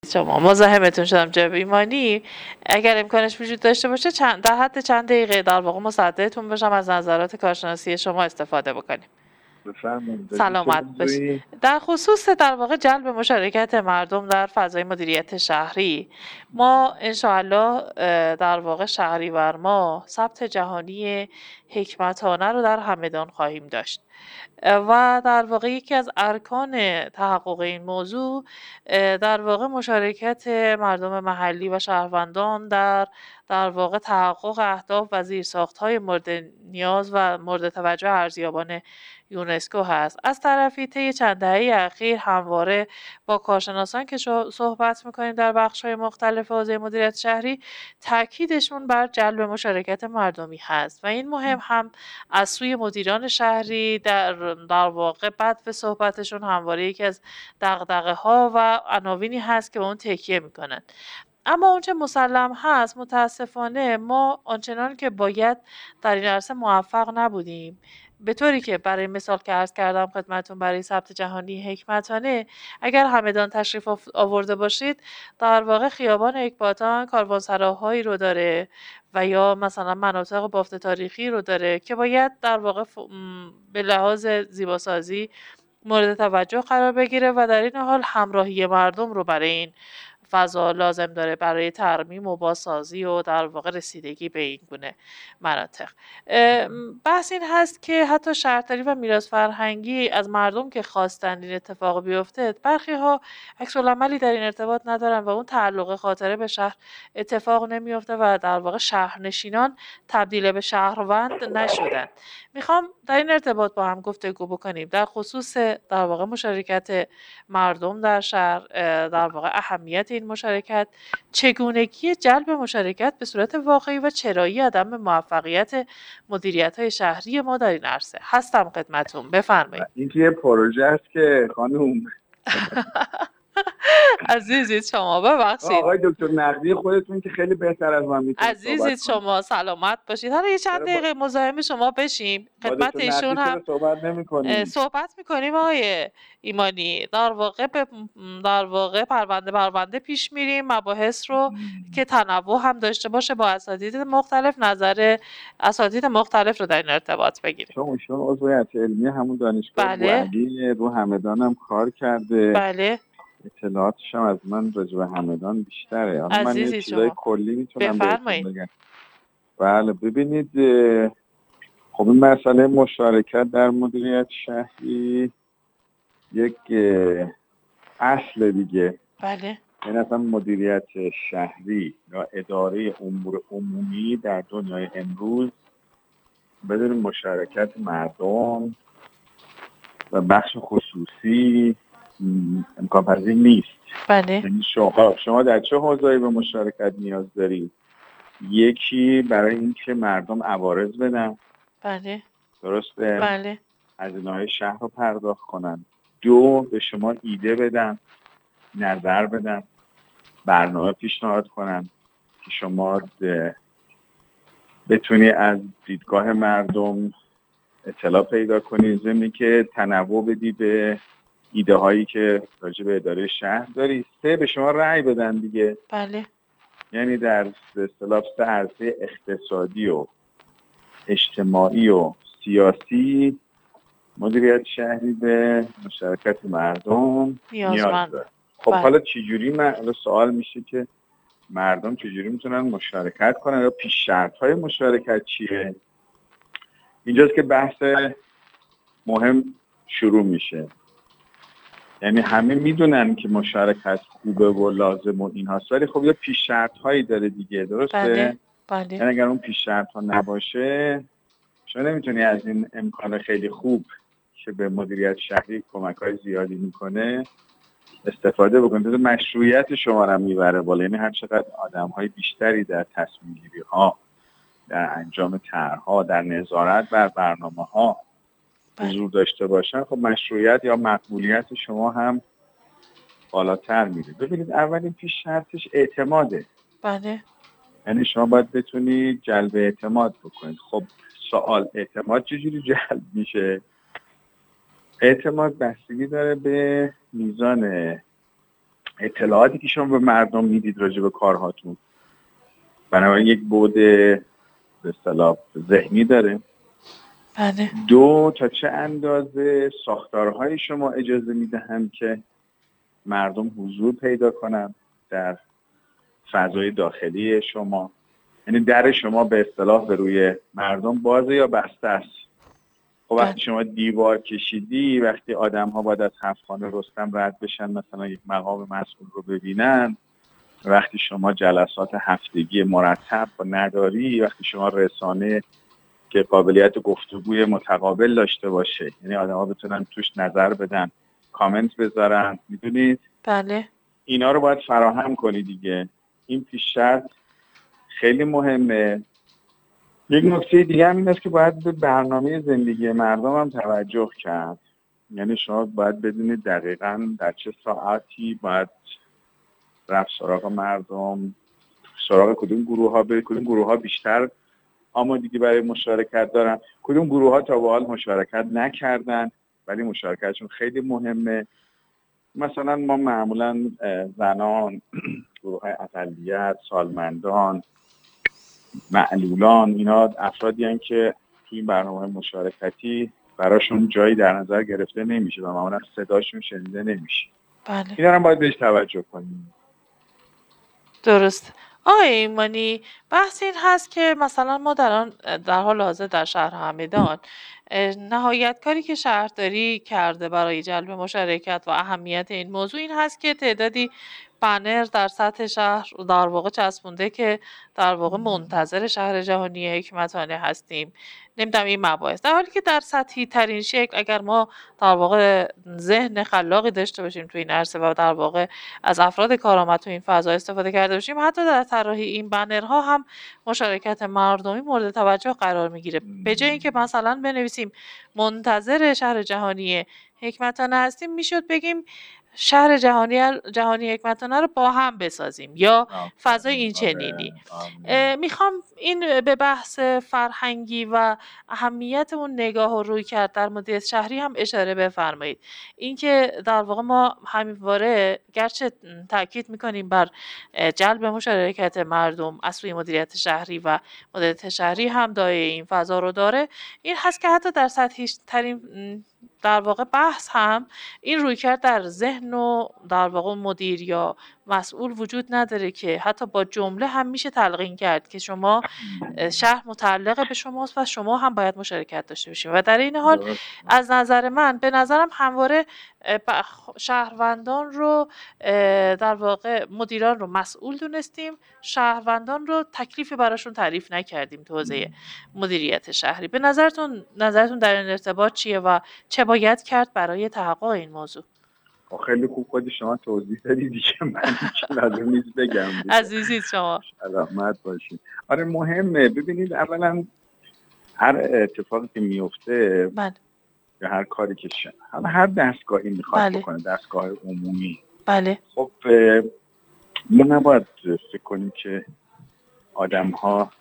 شما مزاحمتون شدم جناب ایمانی. اگر امکانش وجود داشته باشه در حد چند دقیقه در واقع مصدقتون باشم از نظرات کارشناسی شما استفاده بکنیم. بفرمایید. سلامت باشید. در خصوص در واقع جلب مشارکت مردم در فضای مدیریت شهری، ما انشاءالله در واقع شهریور ماه ثبت جهانی حکمتانه رو در همدان خواهیم داشت و در واقع یکی از ارکان تحقق این موضوع در واقع مشارکت مردم محلی و شهروندان در واقع تحقق اهداف و زیرساخت‌های مورد نیاز و مورد توجه ارزیابان یونسکو هست. از طرفی طی چند دهه اخیر همواره با کارشناسان که صحبت میکنیم در بخش‌های مختلف حوزه مدیریت شهری، تاکیدشون بر جلب مشارکت مردمی هست و این مهم هم از سوی مدیران شهری در واقع بدو صحبتشون همواره یکی از دغدغه‌ها و عناوینی هست که به اون تکیه میکنن. اما اونچه مسلم هست متاسفانه ما آنچنان که باید در این عرصه موفق نبودیم، به طوری که برای مثال که عرض کردم خدمتون برای ثبت جهانی حکمتانه اگر همدان تشریف آورده باشید، در واقع خیابان اکباتان کاروانسراهایی رو داره و یا مثلا مناطق بافت تاریخی رو داره که باید در واقع به لحاظ زیباسازی مورد توجه قرار بگیره و در این حال همراهی مردم رو برای این فضا لازم داره برای ترمیم و بازسازی و در واقع رسیدگی به این گونه مناطق. بحث این هست که حتی شهرداری و میراث فرهنگی از مردم که خواستن این اتفاق بیفته، برخی ها عکس العملی در این ارتباط ندارن و اون تعلق خاطره به شهر اتفاق نمیفته و در واقع شهرنشینان تبدیل به شهروند نشدن. میخوام در این ارتباط با هم گفتگو بکنیم در خصوص در واقع مشارکت مردم در شهر، در واقع اهمیت این مشارکت، چگونگی جلب مشارکت به صورت واقعی و چرایی عدم موفقیت مدیریت‌های شهری ما در این عرصه. هستم خدمتتون، بفرمایید. این یه پروژه است که خانم عزیزید شما ببخشید. آقای دکتر نقدی خودتون که خیلی بهتر از من میتونید عزیزید شما سلامت باشید. حالا یه چند دقیقه مزاحم شما بشیم. خدمت ایشون هم صحبت نمی‌کنیم. صحبت می‌کنیم آقای ایمانی. در واقع پرونده پیش میریم، مباحث رو که تنوع هم داشته باشه با اساتید مختلف، نظر اساتید مختلف رو در این ارتباط بگیریم. چون عضو هیئت علمی همون دانشگاه بوعلی رو همدان هم کار کرده. بله. اطلاعاتش هم از من راجع به همدان بیشتره. حالا من یه چیزای کلی میتونم بهتون بگم. بله ببینید، خب این مسئله مشارکت در مدیریت شهری یک اصل دیگه. بله. این اصلا مدیریت شهری یا اداره امور عمومی در دنیای امروز بدون مشارکت مردم و بخش خصوصی امکان پذیر نیست. بله. یعنی شما در چه حوزه‌ای به مشارکت نیاز دارید؟ یکی برای اینکه مردم عوارض بدن. بله. درسته؟ بله. هزینه‌های شهر رو پرداخت کنن. دو، به شما ایده بدن، نظر بدن، برنامه پیشنهاد کنن که شما بتونی از دیدگاه مردم اطلاع پیدا کنی، ضمن که تنوع بدی به ایده هایی که راجع به اداره شهر داری. سه، به شما رأی بدن دیگه. بله. یعنی در اصطلاح سه عرصه اقتصادی و اجتماعی و سیاسی مدیریت شهری به مشارکت مردم نیاز داره. خب حالا چجوری سوال میشه که مردم چجوری میتونن مشارکت کنن یا پیش شرط های مشارکت چیه؟ اینجاست که بحث مهم شروع میشه. یعنی همه میدونن که مشارکت خوبه و لازم و این هاست، ولی خب یه پیش شرط هایی داره دیگه. درسته؟ بله. بله. یعنی اگر اون پیش شرط ها نباشه شما نمیتونی از این امکان خیلی خوب که به مدیریت شهری کمک های زیادی میکنه استفاده بکنید. مشروعیت شما رو میبره بالا. یعنی هر چقدر آدم های بیشتری در تصمیم گیری ها، در انجام طرح‌ها، در نظارت بر برنامه ها حضور داشته باشن، خب مشروعیت یا مقبولیت شما هم بالاتر میره. ببینید اولین پیش شرطش اعتماده. بله. یعنی شما باید بتونی جلب اعتماد بکنید. خب سوال، اعتماد چجوری جلب میشه؟ اعتماد بستگی داره به میزان اطلاعاتی که شما به مردم میدید راجع به کارهاتون، بنابراین یک بعد به اصطلاح ذهنی داره. بله. 2 تا چه اندازه ساختارهای شما اجازه میدهند که مردم حضور پیدا کنن در فضای داخلی شما، یعنی در شما به اصطلاح به روی مردم بازه یا بسته است. خب وقتی شما دیوار کشیدی، وقتی آدم ها باید از 7 خانه رستم رد بشن مثلا یک مقام مسئول رو ببینن، وقتی شما جلسات هفتگی مرتب نداری، وقتی شما رسانه که قابلیت گفتگوی متقابل داشته باشه، یعنی آدم ها بتونن توش نظر بدن، کامنت بذارن، میدونید؟ بله. اینا رو باید فراهم کنی دیگه. این پیش شرط خیلی مهمه. یک نکته دیگه هم این است که باید به برنامه زندگی مردم هم توجه کرد. یعنی شما باید بدونید دقیقاً در چه ساعتی باید رفت سراغ مردم، سراغ کدوم گروه ها برید، کدوم گروه ها بیشتر آمادگی برای مشارکت دارن، کدوم گروه ها تا به حال مشارکت نکردن ولی مشارکتشون خیلی مهمه. مثلا ما معمولا زنان، گروه های اقلیت، سالمندان، معلولان، اینا افرادی هستند که توی این برنامه مشارکتی براشون جایی در نظر گرفته نمیشه و معمولا صداشون شنیده نمیشه. بله. اینا هم باید بهش توجه کنیم. درست. آقای ایمانی، بحث این هست که مثلا ما در حال حاضر در شهر همدان نهایت کاری که شهرداری کرده برای جلب مشارکت و اهمیت این موضوع این هست که تعدادی بنر در سطح شهر در واقع چسبونده که در واقع منتظر شهر جهانی حکمتانه هستیم. نمیدونم این مباحث، در حالی که در سطحی ترین شکل اگر ما در واقع ذهن خلاقی داشته باشیم تو این عرصه و در واقع از افراد کارآمد تو این فضا استفاده کرده باشیم، حتی در طراحی این بنرها هم مشارکت مردمی مورد توجه قرار میگیره. به جای اینکه مثلا بنویسیم منتظر شهر جهانی حکمتانه هستیم، میشد بگیم شهر جهانی حکمتانه رو با هم بسازیم یا فضای این چنینی. میخوام این به بحث فرهنگی و اهمیت اون نگاه و روی کرد در مدیریت شهری هم اشاره بفرمایید. اینکه در واقع ما همواره گرچه تاکید میکنیم بر جلب مشارکت مردم از سوی مدیریت شهری و مدیریت شهری هم دایره این فضا رو داره، این هست که حتی در سطحی ترین در واقع بحث هم این رویکرد در ذهن و در واقع مدیر یا مسئول وجود نداره که حتی با جمله هم میشه تلقین کرد که شما شهر متعلق به شماست و شما هم باید مشارکت داشته باشید. و در این حال از نظر من به نظرم همواره شهروندان رو در واقع مدیران رو مسئول دونستیم، شهروندان رو تکلیفی براشون تعریف نکردیم تو حوزه مدیریت شهری. به نظرتون در این ارتباط چیه و چه باید کرد برای تحقق این موضوع؟ خیلی خوب خود شما توضیح دادید دیگه، من لازم نیست بگم. عزیزید شما. سلامت باشید. آره مهمه. ببینید اولا هر اتفاقی که میفته یا هر کاری که هر دستگاهی میخواد بکنه، دستگاه عمومی، خب ما نباید فکر کنیم که آدم ها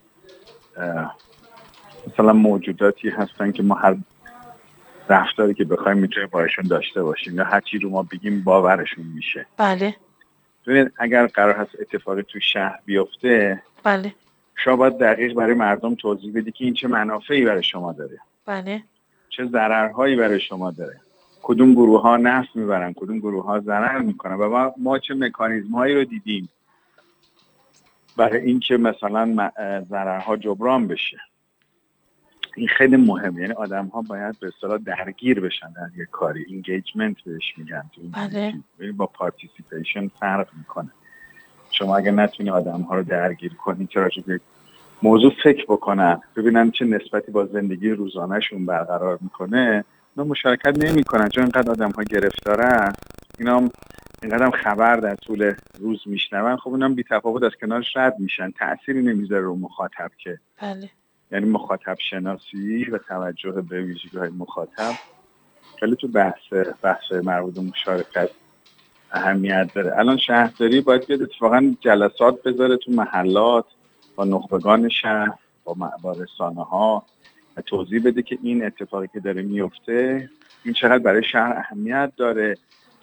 مثلا موجوداتی هستن که ما هر رفتاری که بخوایم میتونیم باشون داشته باشیم یا هر چی رو ما بگیم باورشون میشه. ببینید اگر قرار هست اتفاقی تو شهر بیفته، شما باید دقیق برای مردم توضیح بدی که این چه منافعی برای شما داره، چه ضررهایی برای شما داره، کدوم گروه ها نفع میبرن، کدوم گروه ها ضرر میکنن و ما چه مکانیزم هایی رو دیدیم برای اینکه مثلا ضررها جبران بشه. این خیلی مهمه. یعنی آدم ها باید به اصطلاح درگیر بشن در یک کاری، اینگیجمنت بهش میگن. با پارتیسیپیشن فرق میکنه. شما اگه نتونی آدم ها رو درگیر کنی که راجع به موضوع فکر بکنن، ببینن چه نسبتی با زندگی روزانهشون برقرار میکنه، اونا مشارکت نمیکنن. چون اینقدر آدم ها گرفتارن، اینا هم اینقدر هم خبر در طول روز میشنون، خب اونا هم بی تفاوت از کنارش رد میشن، تأثیری نمیذاره رو مخاطب که. یعنی مخاطب شناسی و توجه به ویژگی‌های مخاطب خیلی تو بحث مربوط به مشارکت اهمیت داره. الان شهرداری باید بیاد اتفاقا جلسات بذاره تو محلات با نخبگان شهر، با رسانه‌ها و توضیح بده که این اتفاقی که داره میفته این چقدر برای شهر اهمیت داره،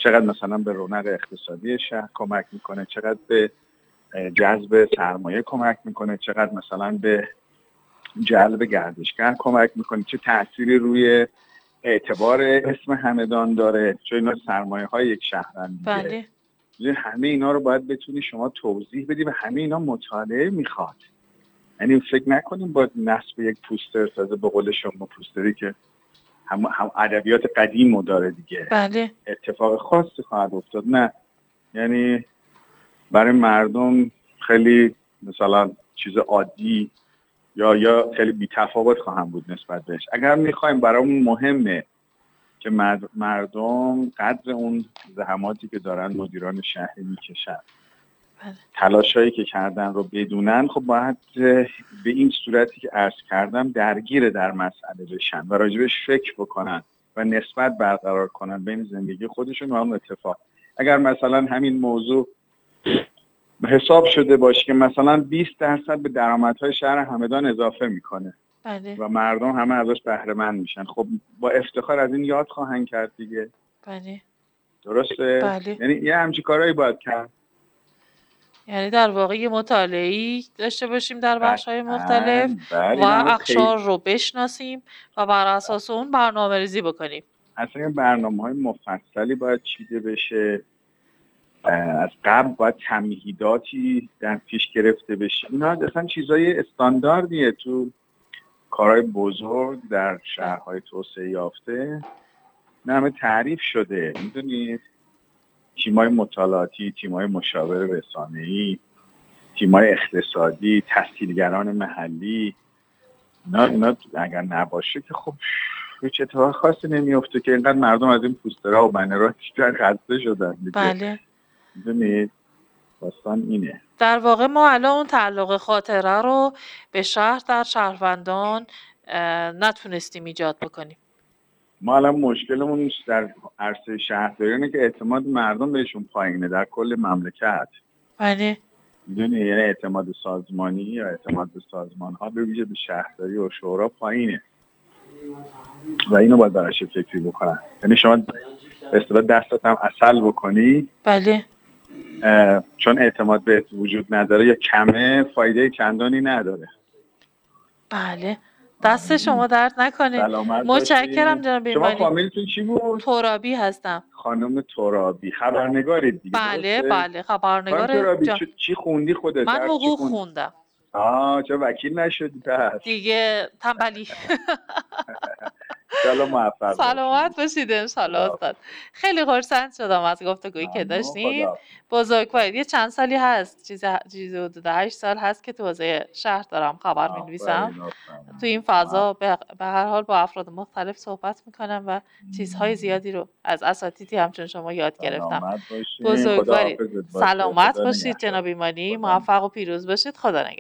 چقدر مثلا به رونق اقتصادی شهر کمک میکنه، چقدر به جذب سرمایه کمک میکنه، چقدر مثلا به جلب گردشگر کمک میکنه، چه تأثیری روی اعتبار اسم همدان داره، چون اینا سرمایه های یک شهرن دیگه. بله. همه اینا رو باید بتونی شما توضیح بدی و همه اینا مطالعه میخواد. یعنی فکر نکنیم با نصب یک پوستر، تازه به قول شما پوستری که هم ادبیات قدیم رو داره دیگه، بله. اتفاق خاصی خواهد افتاد. نه، یعنی برای مردم خیلی مثلا چیز عادی یا خیلی بی‌تفاوت خواهم بود نسبت بهش. اگر میخوایم برامون مهمه که مردم قدر اون زحماتی که دارن مدیران شهری میکشن، تلاشایی که کردن رو بدونن، خب باید به این صورتی که عرض کردم درگیر در مسئله بشن و راجبش فکر بکنن و نسبت برقرار کنن بین زندگی خودشون و اون اتفاق. اگر مثلا همین موضوع حساب شده باشه که مثلا 20% به درآمدهای شهر همدان اضافه میکنه بله. و مردم همه ازش بهره مند میشن، خب با افتخار از این یاد خواهند کرد دیگه. بله. درسته؟ بله. یعنی یه همچین کارهایی باید کرد. یعنی در واقع یه مطالعه‌ای داشته باشیم در بخش‌های مختلف و اقشار رو بشناسیم و بر اساس اون برنامه‌ریزی بکنیم. اصلا برنامه‌های مفصلی باید چیده بشه، از قبل باید تمهیداتی در پیش گرفته بشه. اینا اصلا چیزای استانداردیه تو کارهای بزرگ در شهرهای توسعه یافته، نه همه تعریف شده. میدونید تیمای مطالعاتی، تیمای مشاور رسانه‌ای، تیمای اقتصادی، تسهیلگران محلی، اینا اگر نباشه که خب هیچ اتفاق خاصی نمیفته که اینقدر مردم از این پوسترها و بنرها خسته شدن دیگه. بله. میدونید داستان اینه. در واقع ما الان اون تعلق خاطره رو به شهر در شهروندان نتونستیم ایجاد بکنیم. ما الان مشکلمون در عرصه شهرداری اینه که اعتماد مردم بهشون پایینه در کل مملکت. بله. میدونی یعنی اعتماد سازمانی یا اعتماد به سازمان‌ها به ویژه به شهرداری و شورا پایینه و اینو باید براش فکری بکنن. یعنی شما به اصطلاح دستت هم عسل بکنی، بله، چون اعتماد به وجود نداره یا کمه، فایده چندانی نداره. بله، دست شما درد نکنه. متشکرم جناب ایمانی. شما فامیلتون چی بود؟ ترابی هستم. خانم ترابی، خبرنگارید دیگه؟ بله بله، خبرنگار. ترابی چی خوندی خودت؟ من حقوق خوندم. چرا وکیل نشدی پس؟ دیگه تنبلی. انشالله موفق باشید. سلامت باشید انشالله استاد. خیلی خرسند شدم از گفتگویی که داشتیم. بزرگوارید. یه چند سالی هست، چیزی حدود 8 سال هست که تو حوزه شهر دارم خبر می‌نویسم. تو این فضا به هر حال با افراد مختلف صحبت میکنم و چیزهای زیادی رو از اساتیدی همچون شما یاد گرفتم. بزرگوارید. سلامت باشید جناب ایمانی. موفق و پیروز باشید. خدا نگهدار.